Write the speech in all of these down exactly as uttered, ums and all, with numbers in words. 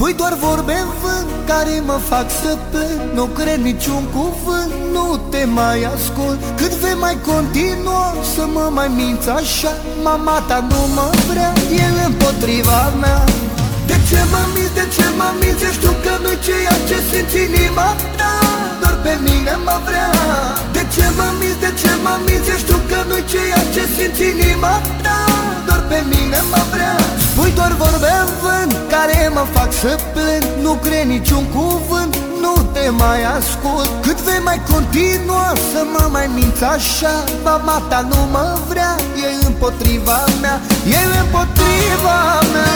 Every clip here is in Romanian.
Spui doar vorbe în vânt care mă fac să plâng. Nu cred niciun cuvânt, nu te mai ascult. Cât vei mai continua să mă mai minți așa? Mama ta nu mă vrea, el împotriva mea. De ce mă minți, de ce mă minți? Știu că nu-i ceea ce simți inima ta, doar pe mine mă vrea. De ce mă minți, de ce mă minți? Știu că nu-i ceea ce simți inima ta, doar pe mine mă vrea. Spui doar vorbe în vânt care mă fac să plâng. Nu cred niciun cuvânt, nu te mai ascult. Cât vei mai continua să mă mai minți așa? Mama ta nu mă vrea, e împotriva mea, e împotriva mea.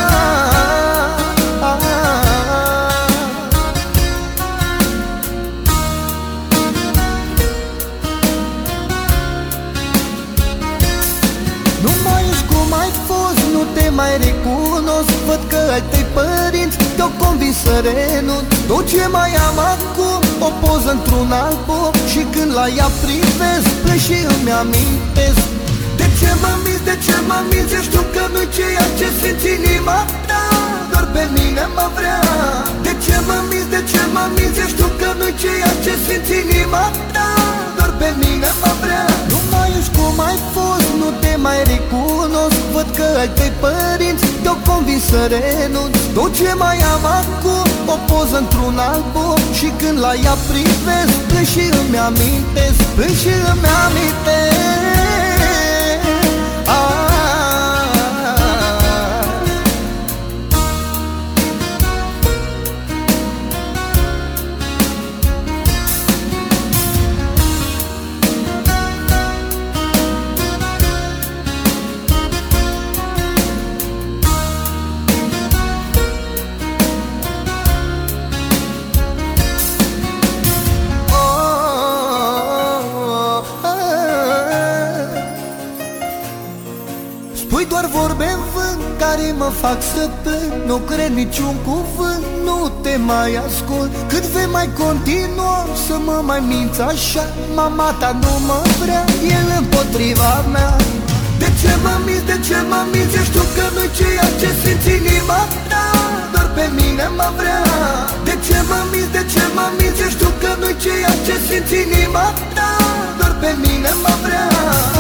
Nu mai ești cum ai fost, nu te mai recunosc. Văd că ai tăi părinți te-au convins să renunț. Tot ce mai am acum, o poză într-un album, și când la ea privesc, plâng și îmi amintesc. De ce mă minți, de ce mă minți? Știu că nu-i ceea ce simți inima ta, doar pe mine mă vrea. De ce mă minți, de ce mă minți? Știu că nu-i ceea ce simți inima ta, doar pe mine mă vrea. Nu mai ești cum ai fost, nu te mai recunosc. Văd că ai tăi părinți te-au convins să renunț. Tot ce mai am acum, o poză într-un album, și când la ea privesc, plâng și îmi amintesc, plâng și îmi amintesc. Ah. Spui doar vorbe în vânt care mă fac să plâng. Nu cred niciun cuvânt, nu te mai ascult. Cât vei mai continua să mă mai minți așa? Mama ta nu mă vrea, el împotriva mea. De ce mă minți, de ce mă minți? Știu că nu-i ceea ce simți inima ta, doar pe mine mă vrea. De ce mă minți, de ce mă minți? Știu că nu-i ceea ce simți inima ta, doar pe mine mă vrea.